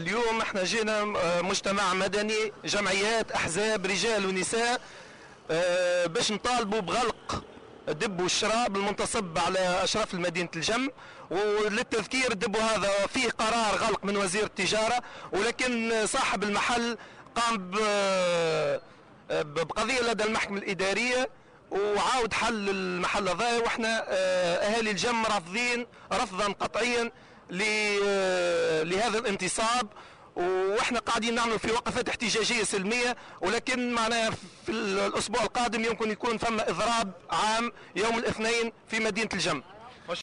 اليوم احنا جينا مجتمع مدني، جمعيات، احزاب، رجال ونساء، باش نطالبوا بغلق الدب والشراب المنتصب على اشراف مدينه الجم. وللتذكير الدب هذا فيه قرار غلق من وزير التجاره، ولكن صاحب المحل قام بقضيه لدى المحكمه الاداريه وعاود حل المحل هذا. واحنا اهالي الجم رافضين رفضا قطعيا لهذا الانتصاب، واحنا قاعدين نعمل في وقفات احتجاجيه سلميه، ولكن معناها في الاسبوع القادم يمكن يكون فما اضراب عام يوم الاثنين في مدينه الجم.